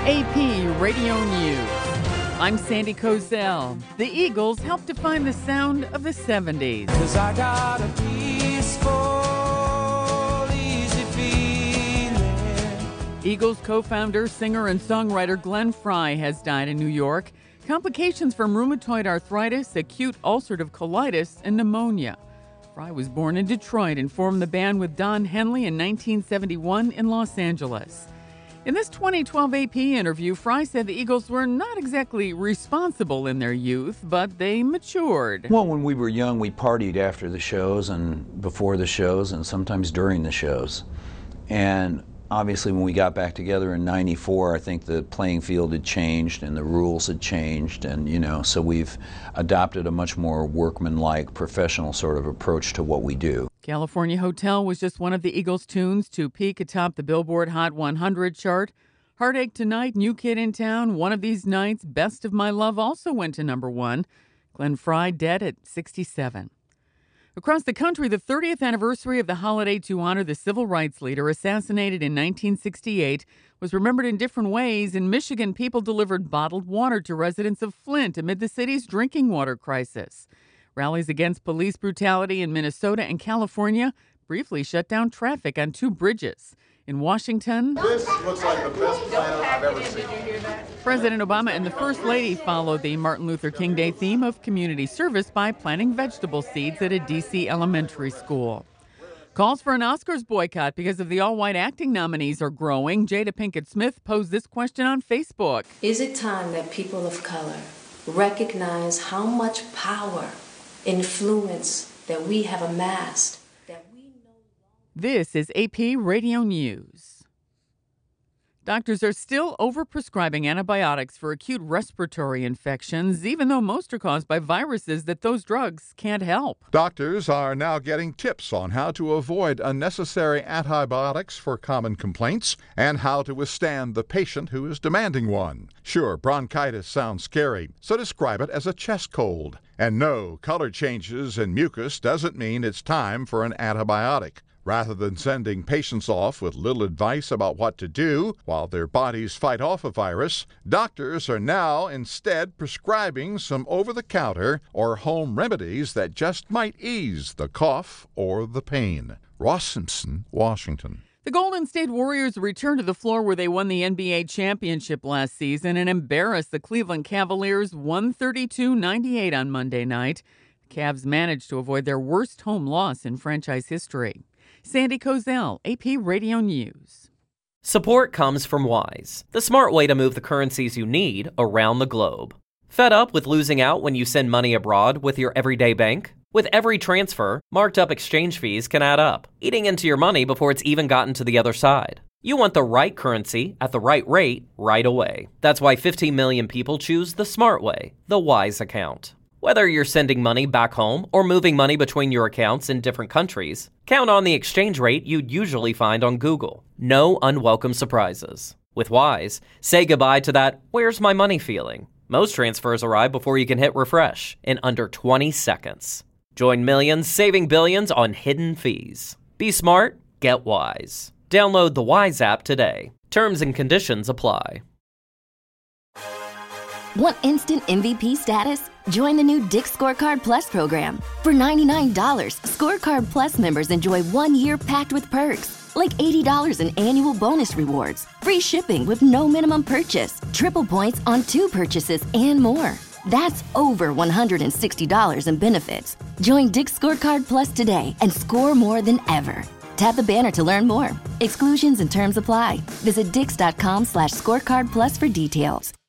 AP Radio News. I'm Sandy Kozel. The Eagles helped define the sound of the 70s. 'Cause I got a peaceful, easy feeling. Eagles co-founder, singer, and songwriter Glenn Frey has died in New York. Complications from rheumatoid arthritis, acute ulcerative colitis, and pneumonia. Frey was born in Detroit and formed the band with Don Henley in 1971 in Los Angeles. In this 2012 AP interview, Frey said the Eagles were not exactly responsible in their youth, but they matured. Well, when we were young, we partied after the shows and before the shows and sometimes during the shows. And obviously when we got back together in '94, I think the playing field had changed and the rules had changed, and so we've adopted a much more workmanlike, professional sort of approach to what we do. California Hotel was just one of the Eagles' tunes to peak atop the Billboard Hot 100 chart. Heartache Tonight, New Kid in Town, One of These Nights, Best of My Love also went to number one. Glenn Frey dead at 67. Across the country, the 30th anniversary of the holiday to honor the civil rights leader assassinated in 1968 was remembered in different ways. In Michigan, people delivered bottled water to residents of Flint amid the city's drinking water crisis. Rallies against police brutality in Minnesota and California briefly shut down traffic on two bridges. In Washington, this looks like the best plan I've ever seen. President Obama and the First Lady followed the Martin Luther King Day theme of community service by planting vegetable seeds at a D.C. elementary school. Calls for an Oscars boycott because of the all-white acting nominees are growing. Jada Pinkett Smith posed this question on Facebook. Is it time that people of color recognize how much power, influence that we have amassed? This is AP Radio News. Doctors are still overprescribing antibiotics for acute respiratory infections, even though most are caused by viruses that those drugs can't help. Doctors are now getting tips on how to avoid unnecessary antibiotics for common complaints and how to withstand the patient who is demanding one. Sure, bronchitis sounds scary, so describe it as a chest cold. And no, color changes in mucus doesn't mean it's time for an antibiotic. Rather than sending patients off with little advice about what to do while their bodies fight off a virus, doctors are now instead prescribing some over-the-counter or home remedies that just might ease the cough or the pain. Ross Simpson, Washington. The Golden State Warriors returned to the floor where they won the NBA championship last season and embarrassed the Cleveland Cavaliers 132-98 on Monday night. The Cavs managed to avoid their worst home loss in franchise history. Sandy Kozel, AP Radio News. Support comes from Wise, the smart way to move the currencies you need around the globe. Fed up with losing out when you send money abroad with your everyday bank? With every transfer, marked up exchange fees can add up, eating into your money before it's even gotten to the other side. You want the right currency at the right rate right away. That's why 15 million people choose the smart way, the Wise account. Whether you're sending money back home or moving money between your accounts in different countries, count on the exchange rate you'd usually find on Google. No unwelcome surprises. With Wise, say goodbye to that "where's my money" feeling. Most transfers arrive before you can hit refresh in under 20 seconds. Join millions saving billions on hidden fees. Be smart, get Wise. Download the Wise app today. Terms and conditions apply. Want instant MVP status? Join the new Dick's Scorecard Plus program. For $99, Scorecard Plus members enjoy 1 year packed with perks, like $80 in annual bonus rewards, free shipping with no minimum purchase, triple points on 2 purchases, and more. That's over $160 in benefits. Join Dick's Scorecard Plus today and score more than ever. Tap the banner to learn more. Exclusions and terms apply. Visit dix.com/scorecardplus for details.